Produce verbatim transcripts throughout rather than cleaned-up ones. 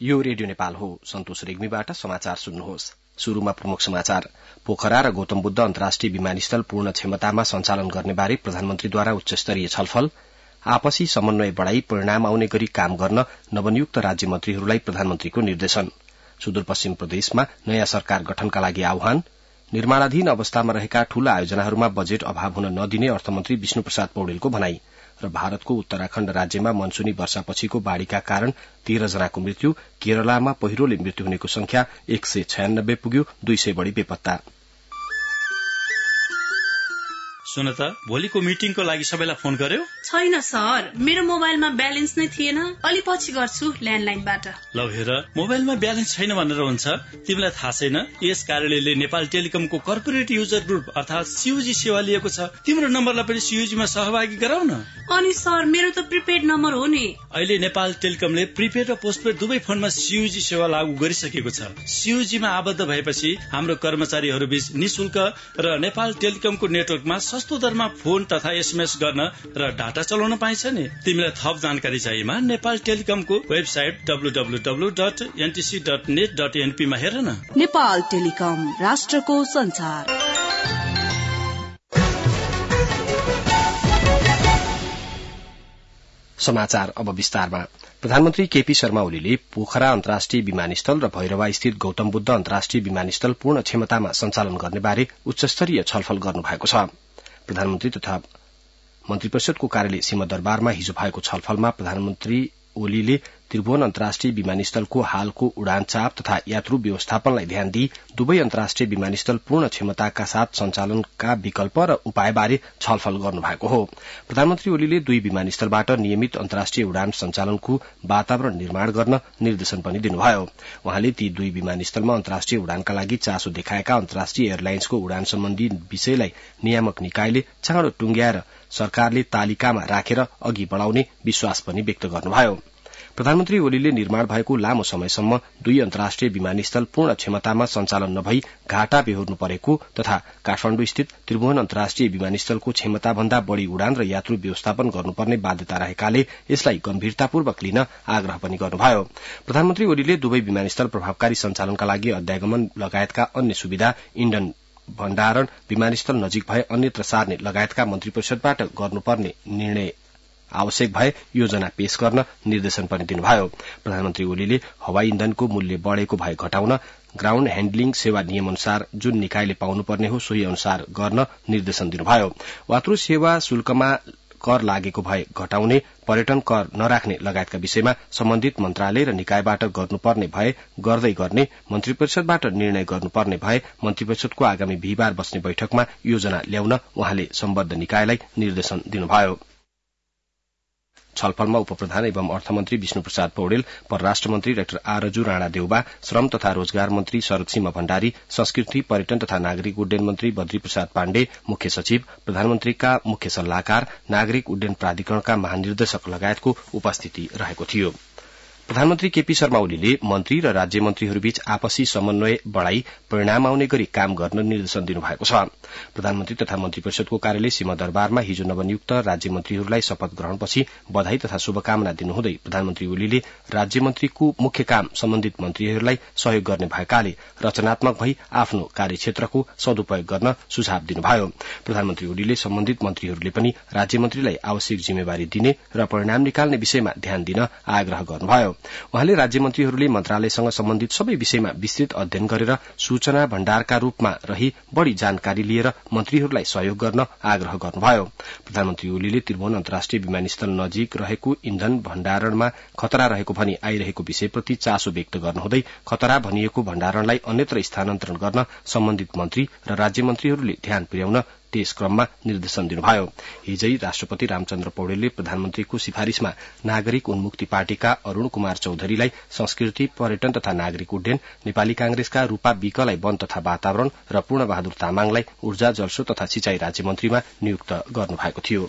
यो रेडियो नेपाल हो। सन्तोष रेग्मीबाट समाचार सुन्नुहोस्। शुरूमा प्रमुख समाचार। पोखरा र गौतम बुद्ध अन्तर्राष्ट्रिय विमानस्थल पूर्ण क्षमतामा सञ्चालन गर्नेबारे प्रधानमन्त्रीद्वारा उच्चस्तरीय छलफल। आपसी समन्वय बढ़ाई परिणाम आउने गरी काम गर्न नवनियुक्त राज्य मन्त्रीहरूलाई प्रधानमन्त्रीको निर्देशन। सुदूरपश्चिम प्रदेशमा नयाँ सरकार गठनका लागि आह्वान। निर्माणाधीन अवस्थामा रहेका ठूला आयोजनाहरूमा बजेट अभाव हुन नदिने अर्थमन्त्री विष्णुप्रसाद पौडेलको भनाई। र भारतको उत्तराखण्ड राज्यमा मनसूनी वर्षापछिको बाढ़ीका कारण तेह्र जनाको मृत्यु। केरलामा पहिरोले मृत्यु हुनेको संख्या एक सय छयानब्बे पुग्यो। दुई सय बढ़ी बेपत्ता। सुन त, भोलिको मिटिङको लागि सबैलाई फोन गर्यो? छैन सर, मेरो मोबाइलमा ब्यालेन्स नै थिएन। अलि पछि गर्छु ल्यान्डलाइनबाट। ल हेर, मोबाइलमा ब्यालेन्स छैन भनेर हुन्छ? तिमीलाई थाहा छैन यस कार्यालयले नेपाल टेलिकमको कर्पोरेट युजर ग्रुप अर्थात सीयूजी सेवा लिएको छ। तिम्रो नम्बरलाई पनि सीयूजीमा सहभागी गराउन। अनि सर, मेरो त प्रिपेड नम्बर हो नि। अहिले नेपाल टेलिकमले प्रिपेड र पोस्टपेड दुवै फोनमा सीयूजी सेवा लागू गरिसकेको छ। सीयूजीमा आबद्ध भएपछि हाम्रो कर्मचारीहरू बीच निशुल्क र नेपाल टेलिकमको नेटवर्कमा सस्तो दरमा फोन तथा एसएमएस गर्न र डाटा चलाउन पाइन्छ नि। तिमीलाई थप जानकारी चाहिएमा नेपाल टेलिकमको website W W W dot NTC dot net dot NP मा हेर न। नेपाल टेलिकम, राष्ट्रको संचार। समाचार अब विस्तारमा। प्रधानमन्त्री केपी शर्मा ओलीले पोखरा अन्तर्राष्ट्रिय विमानस्थल र भैरवा स्थित गौतम बुद्ध अन्तर्राष्ट्रिय विमानस्थल पूर्ण क्षमतामा सञ्चालन गर्नेबारे उच्चस्तरीय छलफल गर्नुभएको छ। प्रधानमन्त्री तथा मन्त्रीपरिषदको कार्यालय सिंहदरबारमा हिजो भएको छलफलमा प्रधानमन्त्री ओलीले त्रिभुवन अन्तर्राष्ट्रिय विमानस्थलको हालको उडान चाप तथा यात्रु व्यवस्थापनलाई ध्यान दिई दुवै अन्तर्राष्ट्रिय विमानस्थल पूर्ण क्षमताका साथ सञ्चालनका विकल्प र उपायबारे छलफल गर्नुभएको हो। प्रधानमन्त्री ओलीले दुई विमानस्थलबाट नियमित अन्तर्राष्ट्रिय उडान सञ्चालनको वातावरण निर्माण गर्न निर्देशन पनि दिनुभयो। उहाँले ती दुई विमानस्थलमा अन्तर्राष्ट्रिय उडानका लागि चासो देखाएका अन्तर्राष्ट्रिय एयरलाइन्सको उडान सम्बन्धी विषयलाई नियामक निकायले चाँडो टुंग्याएर सरकारले तालिकामा राखेर अघि बढ़ाउने विश्वास पनि व्यक्त गर्नुभयो। प्रधानमन्त्री ओलीले निर्माण भएको लामो समयसम्म दुई अन्तर्राष्ट्रिय विमानस्थल पूर्ण क्षमतामा सञ्चालन नभई घाटा बेहोर्नु परेको तथा काठमाण्डु स्थित त्रिभुवन अन्तर्राष्ट्रिय विमानस्थलको क्षमताभन्दा बढ़ी उडान र यात्रु व्यवस्थापन गर्नुपर्ने बाध्यता रहेकाले यसलाई गम्भीरतापूर्वक लिन आग्रह पनि गर्नुभयो। प्रधानमन्त्री ओलीले दुवै विमानस्थल प्रभावकारी सञ्चालनका लागि अध्यागमन लगायतका अन्य सुविधा, इन्धन भण्डारण, विमानस्थल नजिक भए अन्यत्र सार्ने लगायतका मन्त्रीपरिषदबाट गर्नुपर्ने निर्णय आवश्यक भए योजना पेश गर्न निर्देशन पनि दिनुभयो। प्रधानमन्त्री ओलीले हवाई इन्धनको मूल्य बढ़ेको भए घटाउन, ग्राउण्ड ह्याण्डलिङ सेवा नियम अनुसार जुन निकायले पाउनुपर्ने हो सोही अनुसार गर्न निर्देशन दिनुभयो। यात्रु सेवा शुल्कमा कर लागेको भए घटाउने, पर्यटन कर नराख्ने लगायतका विषयमा सम्बन्धित मन्त्रालय र निकायबाट गर्नुपर्ने भए गर्दै गर्ने, मन्त्रीपरिषदबाट निर्णय गर्नुपर्ने भए मन्त्रीपरिषदको आगामी बिहिबार बस्ने बैठकमा योजना ल्याउन उहाँले सम्बद्ध निकायलाई निर्देशन दिनुभयो। छलफलमा उपप्रधान एवं अर्थमन्त्री विष्णुप्रसाद पौडेल, परराष्ट्र मन्त्री डाक्टर आरजु राणा देउबा, श्रम तथा रोजगार मन्त्री शरदसिंह भण्डारी, संस्कृति, पर्यटन तथा नागरिक उड्डयन मन्त्री बद्री प्रसाद पाण्डे, मुख्य सचिव, प्रधानमन्त्रीका मुख्य सल्लाहकार, नागरिक उड्डयन प्राधिकरणका महानिर्देशक लगायतको उपस्थिति रहेको थियो। प्रधानमन्त्री केपी शर्मा ओलीले मन्त्री र राज्य मन्त्रीहरूबीच आपसी समन्वय बढ़ाई परिणाम आउने गरी काम गर्न निर्देशन दिनुभएको छ। प्रधानमन्त्री तथा मन्त्रीपरिषदको कार्यालय सिंहदरबारमा हिजो नवनियुक्त राज्य मन्त्रीहरूलाई शपथ ग्रहणपछि बधाई तथा शुभकामना दिनुहुँदै प्रधानमन्त्री ओलीले राज्य मन्त्रीको मुख्य काम सम्बन्धित मन्त्रीहरूलाई सहयोग गर्ने भएकाले रचनात्मक भई आफ्नो कार्यक्षेत्रको सदुपयोग गर्न सुझाव दिनुभयो। प्रधानमन्त्री ओलीले सम्बन्धित मन्त्रीहरूले पनि राज्य मन्त्रीलाई आवश्यक जिम्मेवारी दिने र परिणाम निकाल्ने विषयमा ध्यान दिन आग्रह गर्नुभयो। उहाँले राज्य मन्त्रीहरूले मन्त्रालयसँग सम्बन्धित सबै विषयमा विस्तृत अध्ययन गरेर सूचना भण्डारका रूपमा रही बढ़ी जानकारी लिएर मन्त्रीहरूलाई सहयोग गर्न आग्रह गर्नुभयो। प्रधानमन्त्री ओलीले त्रिभुवन अन्तर्राष्ट्रिय विमानस्थल नजिक रहेको इन्धन भण्डारणमा खतरा रहेको भनी आइरहेको विषयप्रति चासो व्यक्त गर्नुहुँदै खतरा भनिएको भण्डारणलाई अन्यत्र स्थानान्तरण गर्न सम्बन्धित मन्त्री र राज्य मन्त्रीहरूले ध्यान पुर्याउन त्यस क्रममा निर्देशन दिनुभयो। हिजै राष्ट्रपति रामचन्द्र पौडेलले प्रधानमन्त्रीको सिफारिशमा नागरिक उन्मुक्ति पार्टीका अरूण कुमार चौधरीलाई संस्कृति, पर्यटन तथा नागरिक उड्डयन, नेपाली कांग्रेसका रूपा विकलाई वन तथा वातावरण र पूर्ण बहादुर तामाङलाई ऊर्जा, जलस्रोत तथा सिंचाई राज्यमन्त्रीमा नियुक्त गर्नुभएको थियो।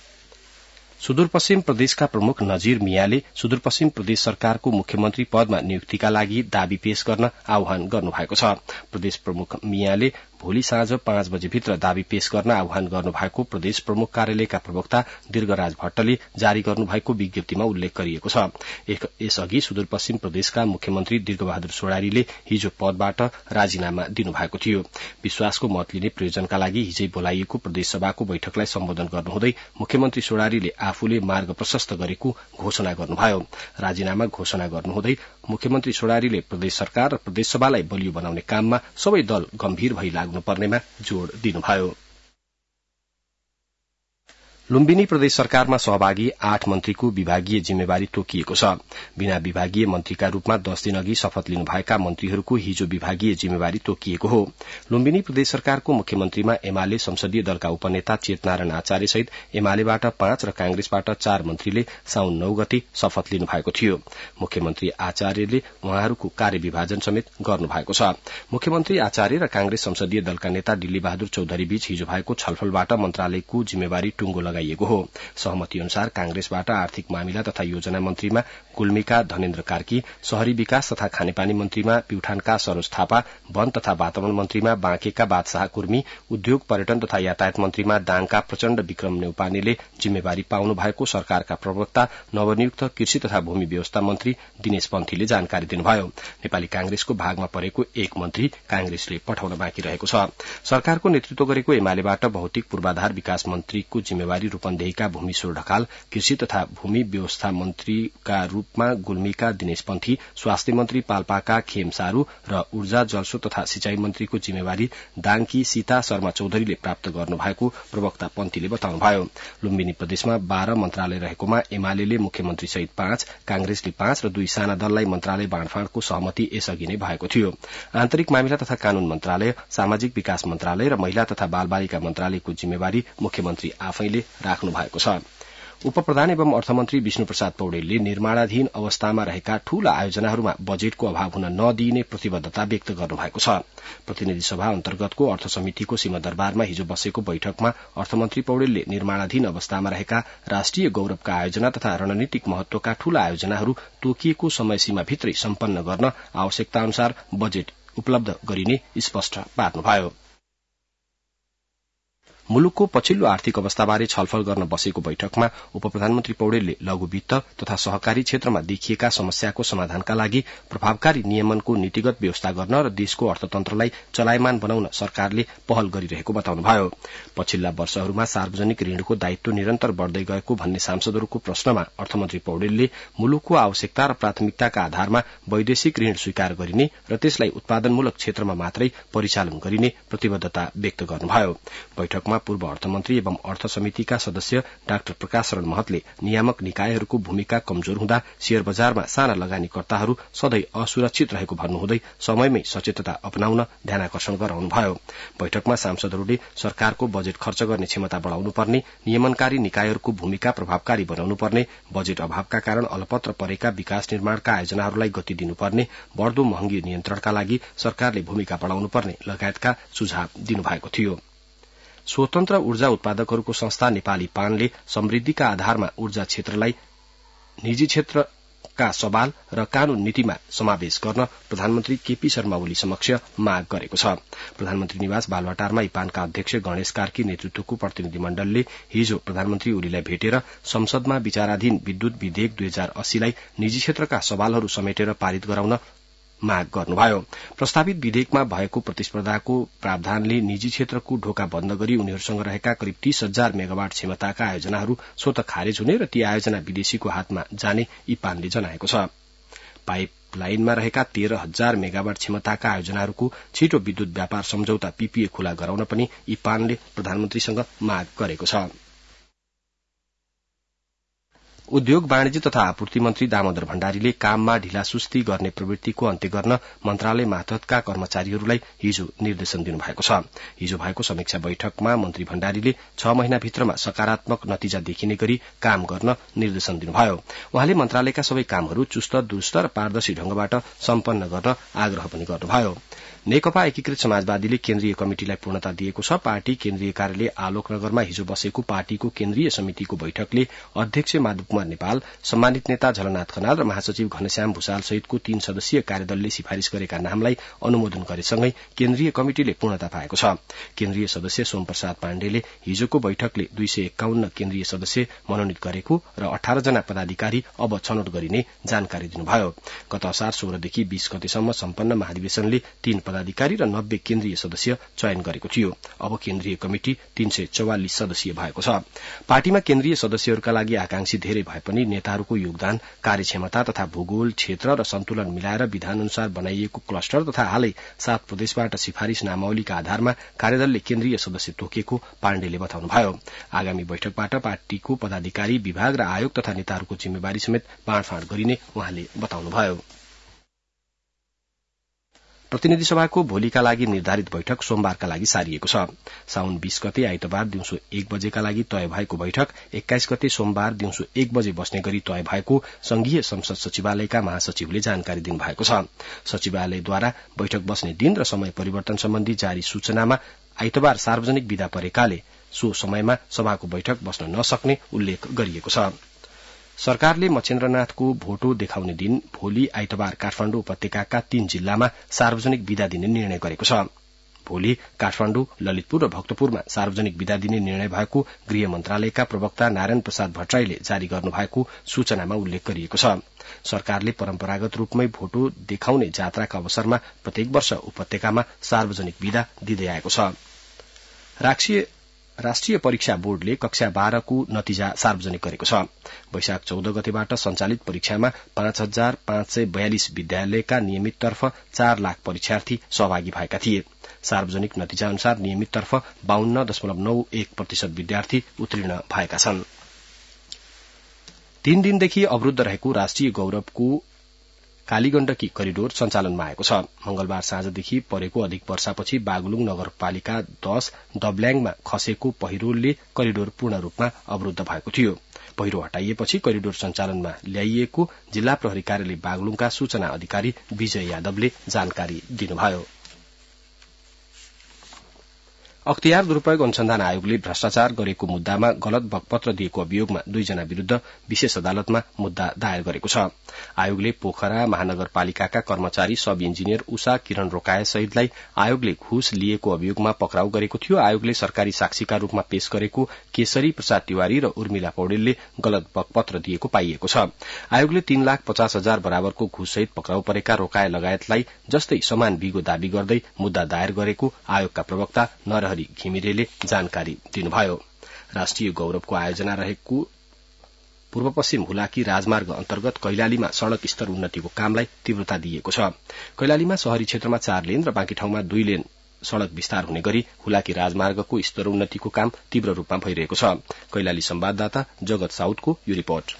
सुदूरपश्चिम प्रदेशका प्रमुख नजीर मियाले सुदूरपश्चिम प्रदेश सरकारको मुख्यमन्त्री पदमा नियुक्तिका लागि दावी पेश गर्न आह्वान गर्नुभएको छ। प्रदेश प्रमुख मियाले भोलि साँझ पाँच बजेभित्र दावी पेश गर्न आह्वान गर्नु भएको प्रदेश प्रमुख कार्यालयका प्रवक्ता दीर्घराज भट्टले जारी गर्नु भएको विज्ञप्तिमा उल्लेख गरिएको छ। यसअघि सुदूरपश्चिम प्रदेशका मुख्यमन्त्री दीर्घबहादुर सोडारीले हिजो पदबाट राजीनामा दिनुभएको थियो। विश्वासको मत लिने प्रयोजनका लागि हिजै बोलाइएको प्रदेशसभाको बैठकलाई सम्बोधन गर्नुहुँदै मुख्यमन्त्री सोडारीले आफूले मार्ग प्रशस्त गरेको घोषणा गर्नुभयो। राजीनामा घोषणा गर्नुहुँदै मुख्यमन्त्री सोडारीले प्रदेश सरकार र प्रदेशसभालाई बलियो बनाउने काममा सबै दल गम्भीर भई लाग्नुपर्नेमा जोड़ दिनुभयो। लुम्बिनी प्रदेश सरकारमा सहभागी आठ मन्त्रीको विभागीय जिम्मेवारी तोकिएको छ। बिना विभागीय मन्त्रीका रूपमा दस दिन अघि शपथ लिनुभएका मन्त्रीहरूको हिजो विभागीय जिम्मेवारी तोकिएको हो। लुम्बिनी प्रदेश सरकारको मुख्यमन्त्रीमा एमाले संसदीय दलका उपनेता चेतनारायण आचार्य सहित एमालेबाट पाँच र कांग्रेसबाट चार मन्त्रीले साउन नौ गते शपथ लिनुभएको थियो। मुख्यमन्त्री आचार्यले उहाँहरूको कार्यविभाजन समेत गर्नुभएको छ। मुख्यमन्त्री आचार्य र कांग्रेस संसदीय दलका नेता दिल्ली बहादुर चौधरी बीच हिजो भएको छलफलबाट मन्त्रालयको जिम्मेवारी टुंगो लगाइएको हो। सहमति अनुसार कांग्रेसबाट आर्थिक मामिला तथा योजना मन्त्रीमा गुल्मीका धनेन्द्र कार्की, शहरी विकास तथा खानेपानी मन्त्रीमा प्युठानका सरोज थापा, वन तथा वातावरण मन्त्रीमा बाँकेका बादशाह कुर्मी, उद्योग पर्यटन तथा यातायात मन्त्रीमा दाङका प्रचण्ड विक्रम नेउपानेले जिम्मेवारी पाउनु भएको सरकारका प्रवक्ता नवनियुक्त कृषि तथा भूमि व्यवस्था मन्त्री दिनेश पन्थीले जानकारी दिनुभयो। नेपाली कांग्रेसको भागमा परेको एक मन्त्री कांग्रेसले पठाउन बाँकी रहेको छ। सरकारको नेतृत्व गरेको एमालेबाट भौतिक पूर्वाधार विकास मन्त्रीको जिम्मेवारी रूपन्देहीका भूमिश्वर ढकाल, कृषि तथा भूमि व्यवस्था मन्त्रीका रूपमा गुल्मीका दिनेश पन्थी, स्वास्थ्य मन्त्री पाल्पाका खेम सारू र ऊर्जा जलस्रोत तथा सिंचाई मन्त्रीको जिम्मेवारी दाङकी सीता शर्मा चौधरीले प्राप्त गर्नुभएको प्रवक्ता पन्थीले बताउनुभयो। लुम्बिनी प्रदेशमा बाह्र मन्त्रालय रहेकोमा एमाले मुख्यमन्त्री सहित पाँच, कांग्रेसले पाँच र दुई साना दललाई मन्त्रालय बाँडफाँडको सहमति यसअघि नै भएको थियो। आन्तरिक मामिला तथा कानून मन्त्रालय, सामाजिक विकास मन्त्रालय र महिला तथा बालबालिका मन्त्रालयको जिम्मेवारी मुख्यमन्त्री आफैले राख्नु भएको छ। उपप्रधान एवं अर्थमन्त्री विष्णु प्रसाद पौडेलले निर्माणाधीन अवस्थामा रहेका ठूला आयोजनाहरूमा बजेटको अभाव हुन नदिइने प्रतिबद्धता व्यक्त गर्नुभएको छ। प्रतिनिधि सभा अन्तर्गतको अर्थ समितिको सिंहदरबारमा हिजो बसेको बैठकमा अर्थमन्त्री पौडेलले निर्माणाधीन अवस्थामा रहेका राष्ट्रिय गौरवका आयोजना तथा रणनीतिक महत्वका ठूला आयोजनाहरू तोकिएको समयसीमा भित्रै सम्पन्न गर्न आवश्यकता अनुसार बजेट उपलब्ध गरिने स्पष्ट पार्नुभयो। मुलुकको पछिल्लो आर्थिक अवस्थाबारे छलफल गर्न बसेको बैठकमा उपप्रधानमन्त्री पौडेलले लघु वित्त तथा सहकारी क्षेत्रमा देखिएका समस्याको समाधानका लागि प्रभावकारी नियमनको नीतिगत व्यवस्था गर्न र देशको अर्थतन्त्रलाई चलायमान बनाउन सरकारले पहल गरिरहेको बताउनुभयो। पछिल्ला वर्षहरूमा सार्वजनिक ऋणको दायित्व निरन्तर बढ़दै गएको भन्ने सांसदहरूको प्रश्नमा अर्थमन्त्री पौडेलले मुलुकको आवश्यकता र प्राथमिकताका आधारमा वैदेशिक ऋण स्वीकार गरिने र त्यसलाई उत्पादनमूलक क्षेत्रमा मात्रै परिचालन गरिने प्रतिबद्धता व्यक्त गर्नुभयो। बैठकमा पूर्व अर्थमन्त्री एवं अर्थ समितिका सदस्य डाक्टर प्रकाश शरण महतले नियामक निकायहरूको भूमिका कमजोर हुँदा शेयर बजारमा साना लगानीकर्ताहरू सधैँ असुरक्षित रहेको भन्नुहुँदै समयमै सचेतता अपनाउन ध्यानाकर्षण गराउनुभयो। बैठकमा सांसदहरूले सरकारको बजेट खर्च गर्ने क्षमता बढ़ाउनुपर्ने, नियमनकारी निकायहरूको भूमिका प्रभावकारी बनाउनुपर्ने, बजेट अभावका कारण अलपत्र परेका विकास निर्माणका आयोजनाहरूलाई गति दिनुपर्ने, बढ़दो महँगी नियन्त्रणका लागि सरकारले भूमिका बढ़ाउनुपर्ने लगायतका सुझाव दिनुभएको थियो। स्वतन्त्र ऊर्जा उत्पादकहरूको संस्था नेपाली पानले समृद्धिका आधारमा ऊर्जा क्षेत्रलाई निजी क्षेत्रका सवाल र कानून नीतिमा समावेश गर्न प्रधानमन्त्री केपी शर्मा ओली समक्ष माग गरेको छ। प्रधानमन्त्री निवास बालुवाटारमा इपानका अध्यक्ष गणेश कार्की नेतृत्वको प्रतिनिधिमण्डलले हिजो प्रधानमन्त्री ओलीलाई भेटेर संसदमा विचाराधीन विद्युत विधेयक दुई हजार अस्सीलाई निजी क्षेत्रका सवालहरू समेटेर पारित गराउन माग गर्नुभयो। प्रस्तावित विधेयकमा भएको प्रतिस्पर्धाको प्रावधानले निजी क्षेत्रको ढोका बन्द गरी उनीहरूसँग रहेका करिब तीस हजार मेगावाट क्षमताका आयोजनाहरू स्वतः खारेज हुने र ती आयोजना विदेशीको हातमा जाने इपानले जनाएको छ। पाइप लाइनमा रहेका तेह्र हजार मेगावाट क्षमताका आयोजनाहरूको छिटो विद्युत व्यापार सम्झौता पीपीए खुला गराउन पनि इपानले प्रधानमन्त्रीसँग माग गरेको छ। उद्योग वाणिज्य तथा आपूर्ति मन्त्री दामोदर भण्डारीले काममा ढिलासुस्ती गर्ने प्रवृत्तिको अन्त्य गर्न मन्त्रालय मातहतका कर्मचारीहरूलाई हिजो निर्देशन दिनुभएको छ। हिजो भएको समीक्षा बैठकमा मन्त्री भण्डारीले छ महिनाभित्रमा सकारात्मक नतिजा देखिने गरी काम गर्न निर्देशन दिनुभयो। उहाँले मन्त्रालयका सबै कामहरू चुस्त दुरुस्त र पारदर्शी ढंगबाट सम्पन्न गर्न आग्रह पनि गर्नुभयो। नेकपा एकीकृत समाजवादीले केन्द्रीय कमिटिलाई पूर्णता दिएको छ। पार्टी केन्द्रीय कार्यालय आलोकनगरमा हिजो बसेको पार्टीको केन्द्रीय समितिको बैठकले अध्यक्ष माधव कुमार नेपाल, सम्मानित नेता झलनाथ खनाल र महासचिव घनश्याम भूषाल सहितको तीन सदस्यीय कार्यदलले सिफारिश गरेका नामलाई अनुमोदन गरेसँगै केन्द्रीय कमिटिले पूर्णता पाएको छ। केन्द्रीय सदस्य सोमप्रसाद पाण्डेले हिजोको बैठकले दुई सय एकाउन्न केन्द्रीय सदस्य मनोनित गरेको र अठार जना पदाधिकारी अब छनौट गरिने जानकारी दिनुभयो। गत असार सोह्रदेखि बीस गतेसम्म सम्पन्न महाधिवेशनले तीन पदाधिकारी र नब्बे केन्द्रीय सदस्य चयन गरेको थियो। अब केन्द्रीय कमिटि तीन सय चौवालिस सदस्यीय भएको छ। पार्टीमा केन्द्रीय सदस्यहरूका लागि आकांक्षी धेरै भए पनि नेताहरूको योगदान, कार्यक्षमता तथा भूगोल, क्षेत्र र सन्तुलन मिलाएर विधान अनुसार बनाइएको क्लस्टर तथा हालै सात प्रदेशबाट सिफारिश नामावलीका आधारमा कार्यदलले केन्द्रीय सदस्य तोकेको पाण्डेले बताउनुभयो। आगामी बैठकबाट पार्टीको पदाधिकारी, विभाग र आयोग तथा नेताहरूको जिम्मेवारी समेत बाँडफाँड गरिने उहाँले बताउनुभयो। प्रतिनिधि सभाको भोलिका लागि निर्धारित बैठक सोमबारका लागि सारिएको छ। साउन बीस गते आइतबार दिउँसो एक बजेका लागि तय भएको बैठक एक्काइस गते सोमबार दिउँसो एक बजे बस्ने गरी तय भएको संघीय संसद सचिवालयका महासचिवले जानकारी दिनुभएको छ। सचिवालयद्वारा बैठक बस्ने दिन र समय परिवर्तन सम्बन्धी जारी सूचनामा आइतबार सार्वजनिक विदा परेकाले सो समयमा सभाको बैठक बस्न नसक्ने उल्लेख गरिएको छ। सरकारले मच्छेन्द्रनाथको भोटो देखाउने दिन भोलि आइतबार काठमाडौँ उपत्यकाका तीन जिल्लामा सार्वजनिक विदा दिने निर्णय गरेको छ। भोलि काठमाडौँ, ललितपुर र भक्तपुरमा सार्वजनिक विदा दिने निर्णय भएको गृह मन्त्रालयका प्रवक्ता नारायण प्रसाद भट्टराईले जारी गर्नुभएको सूचनामा उल्लेख गरिएको छ। सरकारले परम्परागत रूपमै भोटो देखाउने जात्राका अवसरमा प्रत्येक वर्ष उपत्यकामा सार्वजनिक विदा दिँदै आएको छ। राष्ट्रिय परीक्षा बोर्डले कक्षा बाह्रको नतिजा सार्वजनिक गरेको छ। वैशाख चौध गतेबाट सञ्चालित परीक्षामा पाँच हजार पाँच सय बयालिस विद्यालयका नियमिततर्फ चार लाख परीक्षार्थी सहभागी भएका थिए। सार्वजनिक नतिजा अनुसार नियमिततर्फ बाहन्न दशमलव नौ एक प्रतिशत विद्यार्थी उत्तीर्ण भएका छन्। तीन दिनदेखि अवरूद्ध रहेको राष्ट्रिय गौरवको कालीगण्डकी करिडोर सञ्चालनमा आएको छ। मंगलबार साँझदेखि परेको अधिक वर्षापछि बागलुङ नगरपालिका दश दब्ल्याङमा खसेको पहिरोले करिडोर पूर्ण रूपमा अवरूद्ध भएको थियो। पहिरो हटाइएपछि करिडोर सञ्चालनमा ल्याइएको जिल्ला प्रहरी कार्यालय बागलुङका सूचना अधिकारी विजय यादवले जानकारी दिनुभयो। अख्तियार दुरूपयोग अनुसन्धान आयोगले भ्रष्टाचार गरेको मुद्दामा गलत बकपत्र दिएको अभियोगमा दुईजना विरूद्ध विशेष अदालतमा मुद्दा दायर गरेको छ। आयोगले पोखरा महानगरपालिकाका कर्मचारी सब इन्जिनियर उषा किरण रोकाया सहितलाई आयोगले घुस लिएको अभियोगमा पक्राउ गरेको थियो। आयोगले सरकारी साक्षीका रूपमा पेश गरेको केशरी प्रसाद तिवारी र उर्मिला पौडेलले गलत बकपत्र दिएको पाइएको छ। आयोगले तीन लाख पचास हजार बराबरको घुससहित पक्राउ परेका रोकाया लगायतलाई जस्तै समान बिगो दावी गर्दै मुद्दा दायर गरेको आयोगका प्रवक्ता नरहरि घिमिरेले जानकारी दिनुभयो। राष्ट्रिय गौरवको आयोजना रहेको पूर्व पश्चिम हुलाकी राजमार्ग अन्तर्गत कैलालीमा सड़क स्तर उन्नतिको कामलाई तीव्रता दिइएको छ। कैलालीमा शहरी क्षेत्रमा चार लेन र बाँकी ठाउँमा दुई लेन सड़क विस्तार हुने गरी हुलाकी राजमार्गको स्तर उन्नतिको काम तीव्र रूपमा भइरहेको छ। कैलाली संवाददाता जगत साउदको यो रिपोर्ट।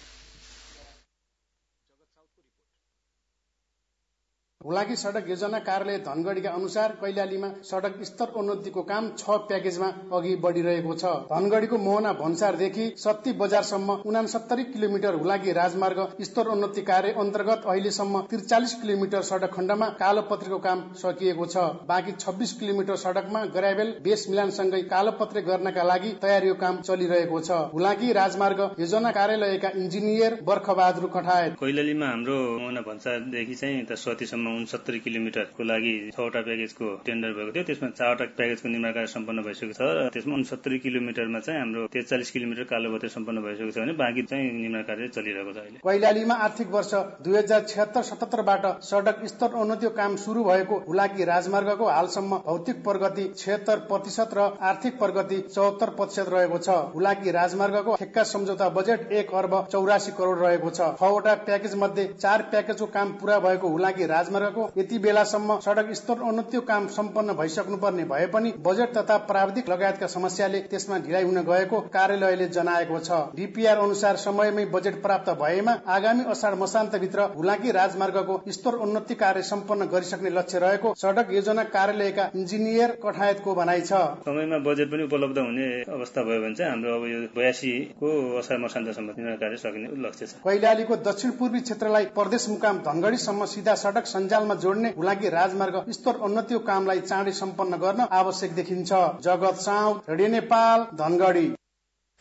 हुलाकी सड़क योजना कार्यालय धनगढ़ीका अनुसार कैलालीमा सड़क स्तर उन्नतिको काम छ प्याकेजमा अघि बढ़िरहेको छ। धनगढ़ीको मोहना भन्सारदेखि सत्ती बजारसम्म उनासत्तरी किलोमिटर हुलाकी राजमार्ग स्तर उन्नति कार्य अन्तर्गत अहिलेसम्म त्रिचालिस किलोमिटर सड़क खण्डमा कालोपत्रेको काम सकिएको छ। बाँकी छब्बीस किलोमिटर सड़कमा ग्राभेल बेस मिलानसँगै कालोपत्रे गर्नका लागि तयारीको काम चलिरहेको छ। हुलाकी राजमार्ग योजना कार्यालयका इन्जिनियर बर्खबहादुर कठायत कैलालीमा हाम्रो मोहना भन्सारदेखि चाहिँ सतीसम्म उनसत्तरी किलोमिटरको लागि छवटा प्याकेजको टेन्डर भएको थियो। त्यसमा चारवटा प्याकेजको निर्माण कार्य सम्पन्न भइसकेको छ र त्यसमा उनसत्तरी किलोमिटरमा चाहिँ हाम्रो त्रिचालिस किलोमिटर कालोपत्रे सम्पन्न भइसकेको छ भने बाँकी चाहिँ निर्माण कार्य चलिरहेको छ। अहिले कैलालीमा आर्थिक वर्ष दुई हजार छिहत्तर सतहत्तरबाट सड़क स्तर उन्नतिको काम शुरू भएको हुलाकी राजमार्गको हालसम्म भौतिक प्रगति छिहत्तर प्रतिशत र आर्थिक प्रगति चौहत्तर प्रतिशत रहेको छ। हुलाकी राजमार्गको ठेक्का सम्झौता बजेट एक अर्ब चौरासी करोड़ रहेको छ। छवटा प्याकेज मध्ये चार प्याकेजको काम पूरा भएको हुलाकी राजमार्ग यति बेलासम्म सड़क स्तर उन्नतिको काम सम्पन्न भइसक्नुपर्ने भए पनि बजेट तथा प्राविधिक लगायतका समस्याले त्यसमा ढिलाइ हुन गएको कार्यालयले जनाएको छ। डीपीआर अनुसार समयमै बजेट प्राप्त भएमा आगामी असाढ मसान्तभित्र हुलाकी राजमार्गको स्तर उन्नति कार्य सम्पन्न गरिसक्ने लक्ष्य रहेको सड़क योजना कार्यालयका इन्जिनियर कठायतको भनाइ छ। समयमा बजेट पनि उपलब्ध हुने अवस्था भयो भने चाहिँ हाम्रो अब यो बयासी को असाढ मसान्तसम्म निर्माण कार्य सकिने लक्ष्य छ। कैलालीको दक्षिण पूर्वी क्षेत्रलाई प्रदेश मुकाम धनगढ़ीसम्म सिधा सड़क सञ्जालमा जोड्ने हुलाकी राजमार्ग स्तर उन्नतिको कामलाई चाँडै सम्पन्न गर्न आवश्यक देखिन्छ। जगत साउद, रेडियो नेपाल, धनगढ़ी।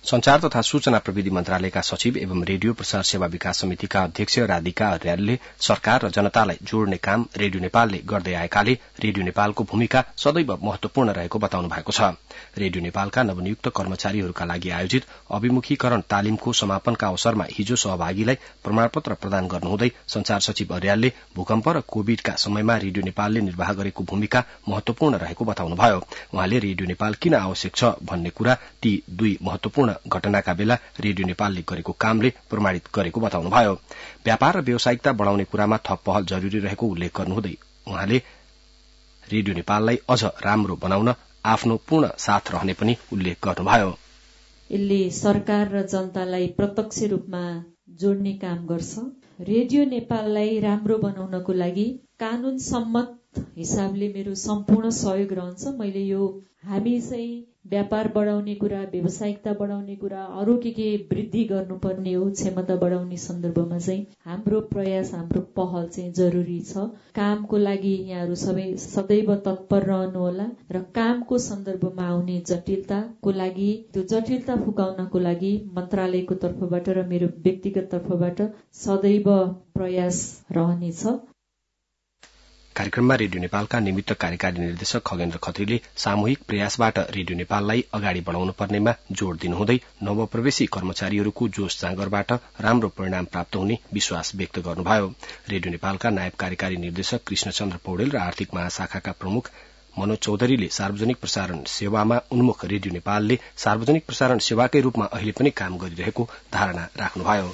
संचार तथा सूचना प्रविधि मन्त्रालयका सचिव एवं रेडियो प्रसार सेवा विकास समितिका अध्यक्ष राधिका अर्यालले सरकार र जनतालाई जोड्ने काम रेडियो नेपालले गर्दै आएकाले रेडियो नेपालको भूमिका सदैव महत्वपूर्ण रहेको बताउनु भएको छ। रेडियो नेपालका नवनियुक्त कर्मचारीहरूका लागि आयोजित अभिमुखीकरण तालिमको समापनका अवसरमा हिजो सहभागीलाई प्रमाणपत्र प्रदान गर्नुहुँदै संचार सचिव अर्यालले भूकम्प र कोविडका समयमा रेडियो नेपालले निर्वाह गरेको भूमिका महत्वपूर्ण रहेको बताउनुभयो। उहाँले रेडियो नेपाल किन आवश्यक छ भन्ने कुरा ती दुई महत्वपूर्ण घटनाका बेला रेडियो नेपालले गरेको कामले प्रमाणित गरेको बताउनुभयो। व्यापार र व्यावसायिकता बढ़ाउने कुरामा थप पहल जरूरी रहेको उल्लेख गर्नुहुँदै उहाँले रेडियो नेपाललाई अझ राम्रो बनाउन आफ्नो पूर्ण साथ रहने पनि उल्लेख गर्नुभयो। यसले सरकार र जनतालाई प्रत्यक्ष रूपमा जोड्ने काम गर्छ। रेडियो नेपाललाई राम्रो बनाउनको लागि कानून सम्मत हिसाबले मेरो सम्पूर्ण सहयोग रहन्छ। मैले यो हामी चाहिँ व्यापार बढ़ाउने कुरा, व्यावसायिकता बढ़ाउने कुरा, अरू के के वृद्धि गर्नुपर्ने हो, क्षमता बढ़ाउने सन्दर्भमा चाहिँ हाम्रो प्रयास, हाम्रो पहल चाहिँ जरूरी छ। कामको लागि यहाँहरू सबै सदैव तत्पर रहनुहोला र कामको सन्दर्भमा आउने जटिलताको लागि, त्यो जटिलता फुकाउनको लागि मन्त्रालयको तर्फबाट र मेरो व्यक्तिगत तर्फबाट सदैव प्रयास रहनेछ। कार्यक्रममा रेडियो नेपालका निमित्त कार्यकारी निर्देशक खगेन्द्र खत्रीले सामूहिक प्रयासबाट रेडियो नेपाललाई अगाडि बढ़ाउनु पर्नेमा जोड़ दिनुहुँदै नवप्रवेशी कर्मचारीहरूको जोश जाँगरबाट राम्रो परिणाम प्राप्त हुने विश्वास व्यक्त गर्नुभयो। रेडियो नेपालका नायब कार्यकारी निर्देशक कृष्णचन्द्र पौडेल र आर्थिक महाशाखाका प्रमुख मनोज चौधरीले सार्वजनिक प्रसारण सेवामा उन्मुख रेडियो नेपालले सार्वजनिक प्रसारण सेवाकै रूपमा अहिले पनि काम गरिरहेको धारणा राख्नुभयो।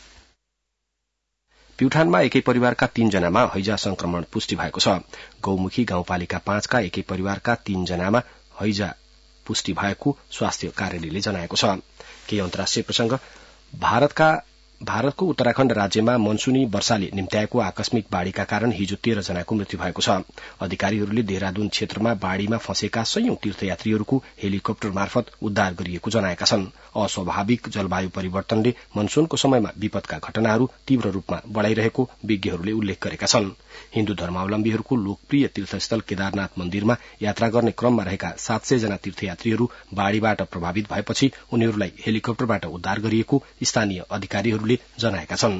प्युठानमा एकै परिवारका तीनजनामा हैजा संक्रमण पुष्टि भएको छ। गौमुखी गाउँपालिका पाँचका एकै परिवारका तीनजनामा हैजा पुष्टि भएको स्वास्थ्य कार्यालयले जनाएको छ। केही अन्तर्राष्ट्रिय प्रसंग। भारतका भारतको उत्तराखण्ड राज्यमा मनसूनी वर्षाले निम्त्याएको आकस्मिक बाढ़ीका कारण हिजो तेह्र जनाको मृत्यु भएको छ। अधिकारीहरूले देहरादून क्षेत्रमा बाढ़ीमा फँसेका सयौं तीर्थयात्रीहरूको हेलिकप्टर मार्फत उद्धार गरिएको जनाएका छन्। अस्वाभाविक जलवायु परिवर्तनले मनसूनको समयमा विपदका घटनाहरू तीव्र रूपमा बढ़ाइरहेको विज्ञहरूले उल्लेख गरेका छन्। हिन्दू धर्मावलम्बीहरूको लोकप्रिय तीर्थस्थल केदारनाथ मन्दिरमा यात्रा गर्ने क्रममा रहेका सात सय जना तीर्थयात्रीहरू बाढ़ीबाट प्रभावित भएपछि उनीहरूलाई हेलिकप्टरबाट उद्धार गरिएको स्थानीय अधिकारीहरूले जनाएका छन्।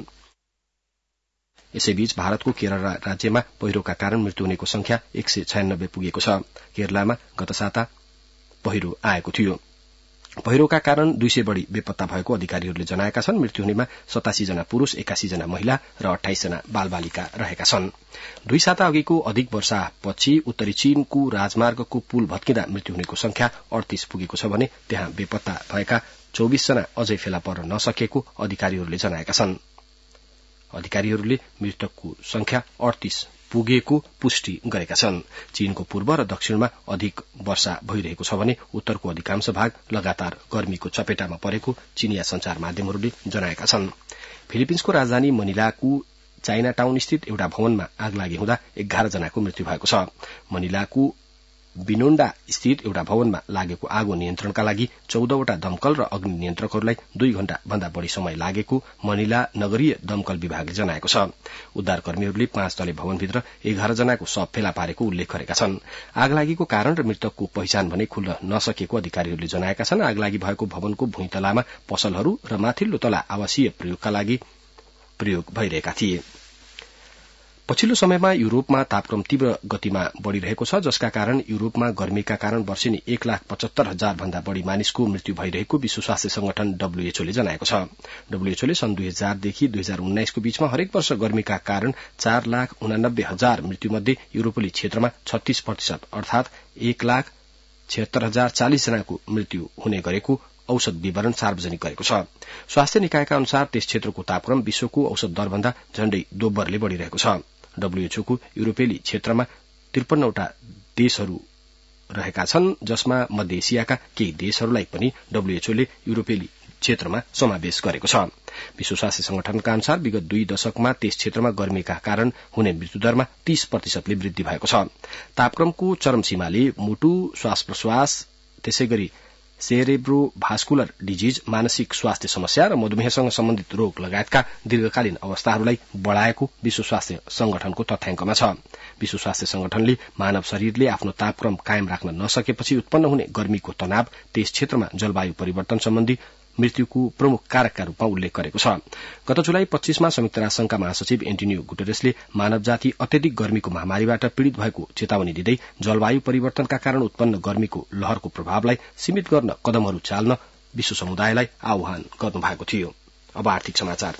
यसैबीच भारतको केरल राज्यमा पहिरोका कारण मृत्यु हुनेको संख्या एक सय छयानब्बे पुगेको छ। केरलमा गत साता पहिरो आएको थियो। पहिरोका कारण दुई सय बढ़ी बेपत्ता भएको अधिकारीहरूले जनाएका छन्। मृत्यु हुनेमा सतासी जना पुरूष, एकासी जना महिला र अठाइस जना बालबालिका रहेका छन्। दुई साता अघिको अधिक वर्षापछि उत्तरी चीनको राजमार्गको पुल भत्किँदा मृत्यु हुनेको संख्या अडतीस पुगेको छ भने त्यहाँ बेपत्ता भएका चौबीस जना अझै फेला पर्न नसकेको अधिकारीहरूले जनाएका छन्। अधिकारीहरूले मृतकको संख्या अडतीस पुगेको पुष्टि गरेका छन्। चीनको पूर्व र दक्षिणमा अधिक वर्षा भइरहेको छ भने उत्तरको अधिकांश भाग लगातार गर्मीको चपेटामा परेको चीनिया संचार माध्यमहरूले जनाएका छन्। फिलिपिन्सको राजधानी मनिलाको चाइना टाउन स्थित एउटा भवनमा आगलागी हुँदा एघार जनाको मृत्यु भएको छ। मनिलाको बिनोन्डा स्थित एउटा भवनमा लागेको आगो नियन्त्रणका लागि चौधवटा दमकल र अग्नि नियन्त्रकहरूलाई दुई घण्टा भन्दा बढ़ी समय लागेको मनिला नगरीय दमकल विभागले जनाएको छ। उद्धारकर्मीहरूले पाँच तले भवनभित्र एघार जनाको शव फेला पारेको उल्लेख गरेका छन्। आगलागीको कारण र मृतकको पहिचान भने खुल्न नसकेको अधिकारीहरूले जनाएका छन्। आगलागी भएको भवनको भुइँतलामा पसलहरू र माथिल्लो तला आवासीय प्रयोगका लागि प्रयोग भइरहेका थिए। पछिल्लो समयमा युरोपमा तापक्रम तीव्र गतिमा बढ़िरहेको छ, जसका कारण युरोपमा गर्मीका कारण वर्षेनी एक लाख पचहत्तर हजार भन्दा बढ़ी मानिसको मृत्यु भइरहेको विश्व स्वास्थ्य संगठन डब्ल्यूएचओले जनाएको छ। डब्ल्यूएचओले सन् दुई हजारदेखि दुई हजार उन्नाइसको बीचमा हरेक वर्ष गर्मीका कारण चार लाख उनानब्बे हजार मृत्युमध्ये युरोपेली क्षेत्रमा छत्तीस प्रतिशत अर्थात एक लाख छिहत्तर हजार चालिस जनाको मृत्यु हुने गरेको औसत विवरण सार्वजनिक गरेको छ। स्वास्थ्य निकायका अनुसार त्यस क्षेत्रको तापक्रम विश्वको औसत दरभन्दा झण्डै दोब्बरले बढ़िरहेको छ। डब्ल्यूएचओको युरोपेली क्षेत्रमा त्रिपन्नवटा देशहरू रहेका छन्, जसमा मध्य एसियाका केही देशहरूलाई पनि डब्ल्यूएचओले युरोपेली क्षेत्रमा समावेश गरेको छ। विश्व स्वास्थ्य संगठनका अनुसार विगत दुई दशकमा त्यस क्षेत्रमा गर्मीका कारण हुने मृत्युदरमा तीस प्रतिशतले वृद्धि भएको छ। तापक्रमको चरम सीमाले मुटु, श्वास प्रश्वास, त्यसैगरी सेरेब्रोभास्कुलर डिजिज, मानसिक स्वास्थ्य समस्या र मधुमेहसँग सम्बन्धित रोग लगायतका दीर्घकालीन अवस्थाहरूलाई बढ़ाएको विश्व स्वास्थ्य संगठनको तथ्याङ्कमा छ। विश्व स्वास्थ्य संगठनले मानव शरीरले आफ्नो तापक्रम कायम राख्न नसकेपछि उत्पन्न हुने गर्मीको तनाव, त्यस क्षेत्रमा जलवायु परिवर्तन सम्बन्धी मृत्युको प्रमुख कारकका रूपमा उल्लेख गरेको छ। गत जुलाई पच्चीसमा संयुक्त राष्ट्रसंघका महासचिव एन्टोनियो गुटेरेसले मानव जाति अत्यधिक गर्मीको महामारीबाट पीड़ित भएको चेतावनी दिँदै जलवायु परिवर्तनका कारण उत्पन्न गर्मीको लहरको प्रभावलाई सीमित गर्न कदमहरू चाल्न विश्व समुदायलाई आह्वान गर्नुभएको थियो। अब आर्थिक समाचार।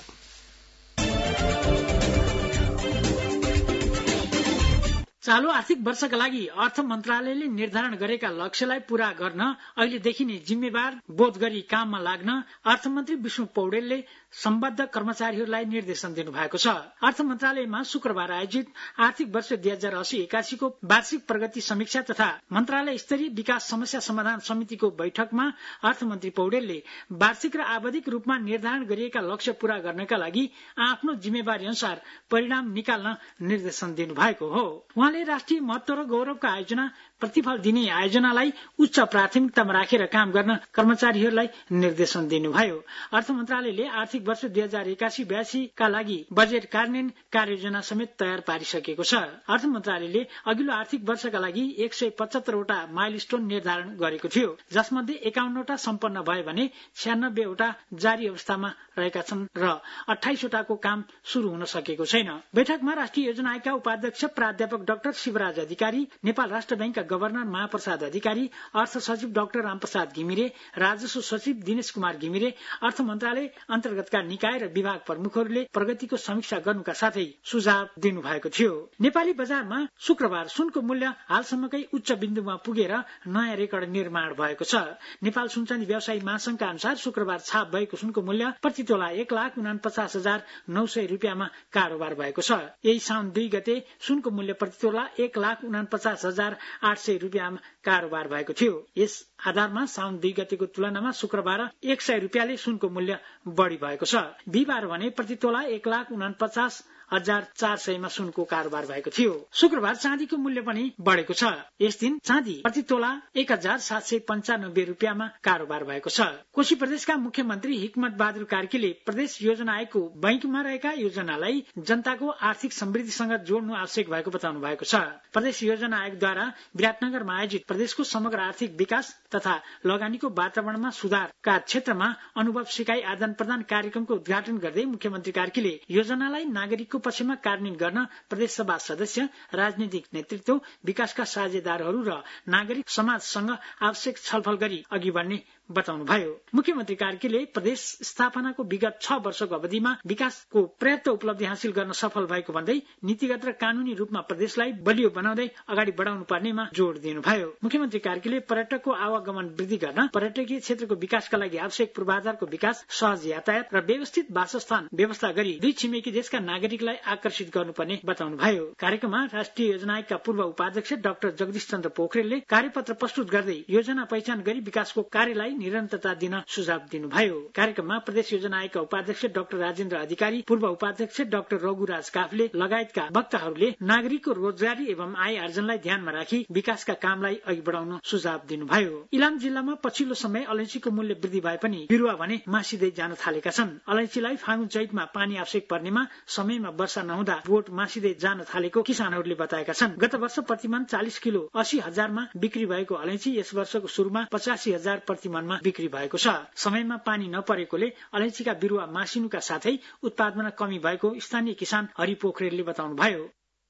चालू आर्थिक वर्षका लागि अर्थ मन्त्रालयले निर्धारण गरेका लक्ष्यलाई पूरा गर्न अहिलेदेखि नै जिम्मेवार बोध गरी काममा लाग्न अर्थमन्त्री विष्णु पौडेलले सम्बद्ध कर्मचारीहरूलाई निर्देशन दिनुभएको छ। अर्थ मन्त्रालयमा शुक्रबार आयोजित आर्थिक वर्ष दुई हजार अस्सी एकासीको वार्षिक प्रगति समीक्षा तथा मन्त्रालय स्तरीय विकास समस्या समाधान समितिको बैठकमा अर्थमन्त्री पौडेलले वार्षिक र आवधिक रूपमा निर्धारण गरिएका लक्ष्य पूरा गर्नका लागि आफ्नो जिम्मेवारी अनुसार परिणाम निकाल्न निर्देशन दिनुभएको हो। उहाँले राष्ट्रिय महत्व र गौरवका आयोजना प्रतिफल दिने आयोजनालाई उच्च प्राथमिकतामा राखेर काम गर्न कर्मचारीहरूलाई निर्देशन दिनुभयो। अर्थ मन्त्रालयले आर्थिक वर्ष दुई हजार एकासी बयासीका लागि बजेट कार्यान्वयन कार्ययोजना समेत तयार पारिसकेको छ। अर्थ मन्त्रालयले अघिल्लो आर्थिक वर्षका लागि एक सय पचहत्तरवटा माइलस्टोन निर्धारण गरेको थियो, जसमध्ये एकाउन्नवटा सम्पन्न भयो भने छ्यानब्बेवटा जारी अवस्थामा रहेका छन् र अठाइसवटाको काम शुरू हुन सकेको छैन। बैठकमा राष्ट्रिय योजना आयोगका उपाध्यक्ष प्राध्यापक डाक्टर शिवराज अधिकारी, नेपाल राष्ट्र बैंकका गभर्नर महाप्रसाद अधिकारी, अर्थ सचिव डाक्टर रामप्रसाद घिमिरे, राजस्व सचिव दिनेश कुमार घिमिरे, अर्थ मन्त्रालय अन्तर्गतका निकाय र विभाग प्रमुखहरूले प्रगतिको समीक्षा गर्नुका साथै सुझाव दिनुभएको थियो। नेपाली बजारमा शुक्रबार सुनको मूल्य हालसम्मकै उच्च बिन्दुमा पुगेर नयाँ रेकर्ड निर्माण भएको छ। नेपाल सुनचाँदी व्यवसायी महासंघका अनुसार शुक्रबार छाप भएको सुनको मूल्य प्रति तोला एक लाख उनापचास हजार नौ सय रुपियाँमा कारोबार भएको छ। यही साउन दुई गते सुनको मूल्य प्रति तोला एक लाख उनापचास हजार आठ सय रुपियाँमा कारोबार भएको थियो। यस आधारमा साउन दुई गतेको तुलनामा शुक्रबार एक सय रुपियाँले सुनको मूल्य बढ़ी भएको छ। बिहिबार भने प्रति तोला एक लाख उनापचास हजार चार सयमा सुनको कारोबार भएको थियो। शुक्रबार चाँदीको मूल्य पनि बढ़ेको छ। यस दिन चाँदी प्रति तोला एक हजार सात सय पञ्चानब्बे रुपियाँमा कारोबार भएको छ। कोशी प्रदेशका मुख्यमन्त्री हिक्मत बहादुर कार्कीले प्रदेश योजना आयोगको बैंकमा रहेका योजनालाई जनताको आर्थिक समृद्धिसँग जोड्नु आवश्यक भएको बताउनु भएको छ। प्रदेश योजना आयोगद्वारा विराटनगरमा आयोजित प्रदेशको समग्र आर्थिक विकास तथा लगानीको वातावरणमा सुधारका क्षेत्रमा अनुभव सिकाई आदान प्रदान कार्यक्रमको उद्घाटन गर्दै मुख्यमन्त्री कार्कीले योजनालाई नागरिकको पक्षमा कार्यान्वयन गर्न प्रदेश सभा सदस्य, राजनीतिक नेतृत्व, विकासका साझेदारहरू र नागरिक समाजसँग आवश्यक छलफल गरी अघि बढ्ने बताउनुभयो। मुख्यमन्त्री कार्कीले प्रदेश स्थापनाको विगत छ वर्षको अवधिमा विकासको पर्याप्त उपलब्धि हासिल गर्न सफल भएको भन्दै नीतिगत र कानूनी रूपमा प्रदेशलाई बलियो बनाउँदै अगाडि बढाउनु पर्नेमा जोड़ दिनुभयो। मुख्यमन्त्री कार्कीले पर्यटकको आवागमन वृद्धि गर्न, पर्यटकीय क्षेत्रको विकासका लागि आवश्यक पूर्वाधारको विकास, सहज यातायात र व्यवस्थित वासस्थान व्यवस्था गरी दुई छिमेकी देशका नागरिकलाई आकर्षित गर्नुपर्ने बताउनुभयो। कार्यक्रममा राष्ट्रिय योजना आयोगका पूर्व उपाध्यक्ष डाक्टर जगदीश चन्द्र पोखरेलले कार्यपत्र प्रस्तुत गर्दै योजना पहिचान गरी विकासको कार्यलाई निरन्तरता दिन सुझाव दिनुभयो। कार्यक्रममा प्रदेश योजना आयोगका उपाध्यक्ष डाक्टर राजेन्द्र अधिकारी, पूर्व उपाध्यक्ष डाक्टर रघुराज काफले लगायतका वक्ताहरूले नागरिकको रोजगारी एवं आय आर्जनलाई ध्यानमा राखी विकासका कामलाई अघि बढाउन सुझाव दिनुभयो। इलाम जिल्लामा पछिल्लो समय अलैँचीको मूल्य वृद्धि भए पनि बिरुवा भने मासिँदै जान थालेका छन्। अलैँचीलाई फागुन चैतमा पानी आवश्यक पर्नेमा समयमा वर्षा नहुँदा बोट मासिँदै जान थालेको किसानहरूले बताएका छन्। गत वर्ष प्रतिमान चालिस किलो अस्सी हजारमा बिक्री भएको अलैँची यस वर्षको शुरूमा पचासी हजार प्रतिमान बिक्री भएको छ। समयमा पानी नपरेकोले अलैँचीका बिरुवा मासिनुका साथै उत्पादनमा कमी भएको स्थानीय किसान हरि पोखरेलले बताउनुभयो।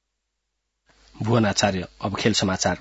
भुवन आचार्य। अब खेल समाचार।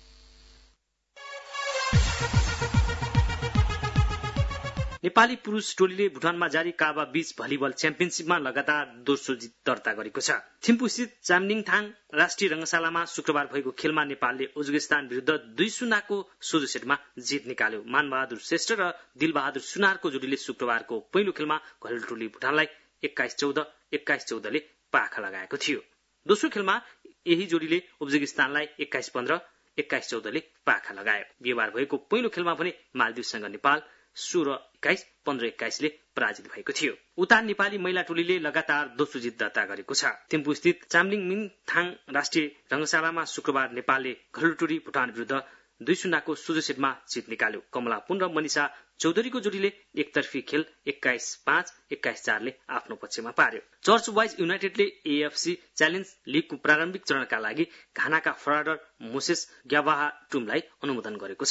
नेपाली पुरूष टोलीले भुटानमा जारी काबा बीच भलिबल च्याम्पियनशीपमा लगातार दोस्रो जित दर्ता गरेको छ। थिम्पूस्थित चामलिङथाङ राष्ट्रिय रंगशालामा शुक्रबार भएको खेलमा नेपालले उज्बेकिस्तान विरुद्ध दुई शून्यको सोझो सेटमा जित निकाल्यो। मानबहादुर श्रेष्ठ र दिलबहादुर सुनारको जोडीले शुक्रबारको पहिलो खेलमा घरेलु टोली भुटानलाई एक्काइस चौध एक्काइस चौधले पाखा लगाएको थियो। दोस्रो खेलमा यही जोडीले उज्बेकिस्तानलाई एक्काइस पन्ध्र एक्काइस चौधले पाखा लगायो। बिहिबार भएको पहिलो खेलमा भने मालदिवसँग नेपाल सोह्र एक्काइस पन्ध्र एक्काइसले पराजित भएको थियो। उता नेपाली महिला टोलीले लगातार दोस्रो जित दर्ता गरेको छ। थिम्पू स्थित चामलिङ मिङथाङ राष्ट्रिय रंगशालामा शुक्रबार नेपालले घरेलु टोली भुटान विरुद्ध दुई शून्यको सोझो सेटमा जित निकाल्यो। कमला पुन र मनिषा चौधरीको जोडीले एकतर्फी खेल एक्काइस पाँच एक्काइस चारले आफ्नो पक्षमा पार्यो। चर्च वाइज युनाइटेडले एएफसी च्यालेन्ज लिगको प्रारम्भिक चरणका लागि घानाका फराडर मोसेस ग्यावाहा टुमलाई अनुमोदन गरेको छ।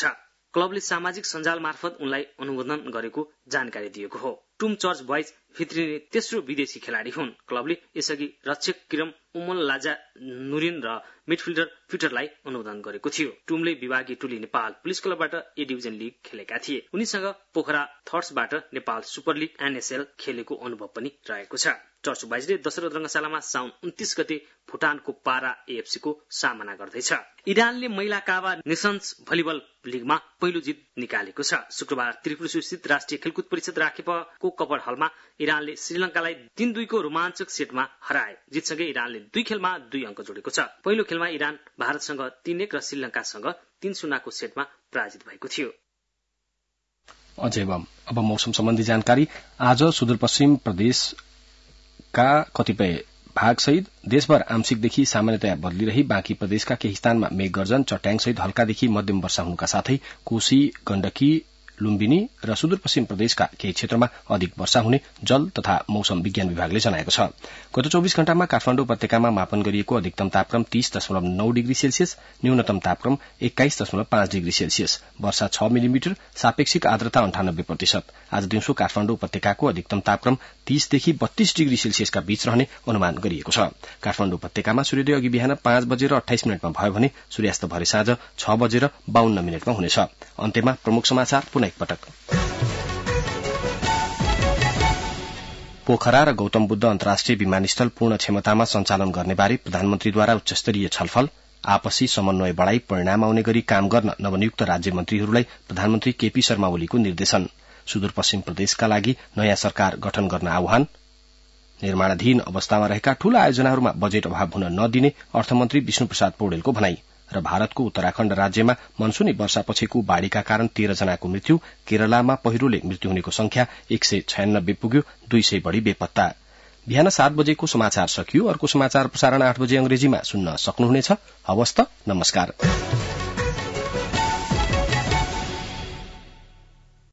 क्लबले सामाजिक सञ्जाल मार्फत उनलाई अनुमोदन गरेको जानकारी दिएको हो। टुम चर्च बोइज भित्रिने तेस्रो विदेशी खेलाडी हुन्। क्लबले यसअघि रक्षक किरम उमल लाजा नुरिन र मिडफिल्डर पीटरलाई अनुमोदन गरेको थियो। टुमले विभागीय टोली नेपाल पुलिस क्लबबाट ए डिभिजन लीग खेलेका थिए। उनीसँग पोखरा थर्ड्सबाट नेपाल सुपर लीग एनएसएल खेलेको अनुभव पनि रहेको छ। चर्च बाइजले दशरथ रंगशालामा साउन उन्तीस गते भुटानको पारा एएफसी को सामना गर्दैछ। इरानले महिला काबा नेशन्स भलिबल लीगमा पहिलो जित निकालेको छ। शुक्रबार त्रिपुरा स्थित राष्ट्रिय खेलकुद परिषद राखेपको कपर हलमा इरानले श्रीलंकालाई तीन दुई को रोमाञ्चक सेटमा हराए। जितसँगै इरानले दुई खेलमा दुई अंक जोडेको छ। पहिलो खेलमा इरान भारतसँग तीन एक र श्रीलंकासँग तीन शून्यको सेटमा पराजित भएको थियो। अझै अब मौसम सम्बन्धी जानकारी। आज सुदूरपश्चिम प्रदेशका कतिपय भागसहित देशभर आंशिकदेखि सामान्यतया बदली रही बाँकी प्रदेशका केही स्थानमा मेघगर्जन चट्याङसहित हल्कादेखि मध्यम वर्षा हुनुका साथै कोशी गण्डकी लुम्बिनी र सुदूरपश्चिम प्रदेशका केही क्षेत्रमा अधिक वर्षा हुने जल तथा मौसम विज्ञान विभागले जनाएको छ। गत चौबीस घण्टामा काठमाडौँ उपत्यकामा मापन गरिएको अधिकतम तापक्रम तीस दशमलव नौ डिग्री सेल्सियस, न्यूनतम तापक्रम एक्काइस दशमलव पाँच डिग्री सेल्सियस, वर्षा छ मिलिमिटर, सापेक्षिक आर्द्रता अन्ठानब्बे प्रतिशत। आज दिउँसो काठमाडौँ उपत्यकाको अधिकतम तापक्रम तीसदेखि बत्तीस डिग्री सेल्सियसका बीच रहने अनुमान गरिएको छ। काठमाडौँ उपत्यकामा सूर्योदय अघि बिहान पाँच बजेर अठाइस मिनटमा भयो भने सूर्यास्त भरे साँझ छ बजेर बाहन्न मिनटमा हुनेछ। अन्त्यमा प्रमुख समाचार पुनः एकपटक। पोखरा र गौतम बुद्ध अन्तर्राष्ट्रिय विमानस्थल पूर्ण क्षमतामा सञ्चालन गर्नेबारे प्रधानमन्त्रीद्वारा उच्चस्तरीय छलफल, आपसी समन्वय बढ़ाई परिणाम आउने गरी काम गर्न नवनियुक्त राज्य मन्त्रीहरूलाई प्रधानमन्त्री केपी शर्मा ओलीको निर्देशन। सुदूरपश्चिम प्रदेशका लागि नयाँ सरकार गठन गर्न आह्वान। निर्माणाधीन अवस्थामा रहेका ठूला आयोजनाहरूमा बजेट अभाव हुन नदिने अर्थमन्त्री विष्णुप्रसाद पौडेलको भनाई। र भारतको उत्तराखण्ड राज्यमा मनसूनी वर्षापछिको बाढ़ीका कारण तेह्र जनाको मृत्यु, केरलामा पहिरोले मृत्यु हुनेको संख्या एक सय छयानब्बे पुग्यो, दुई सय बढ़ी बेपत्ता। बिहान सात बजेको समाचार सकियो। अर्को समाचार प्रसारण आठ बजे अंग्रेजीमा सुन्न सक्नुहुनेछ। हवस् त, नमस्कार।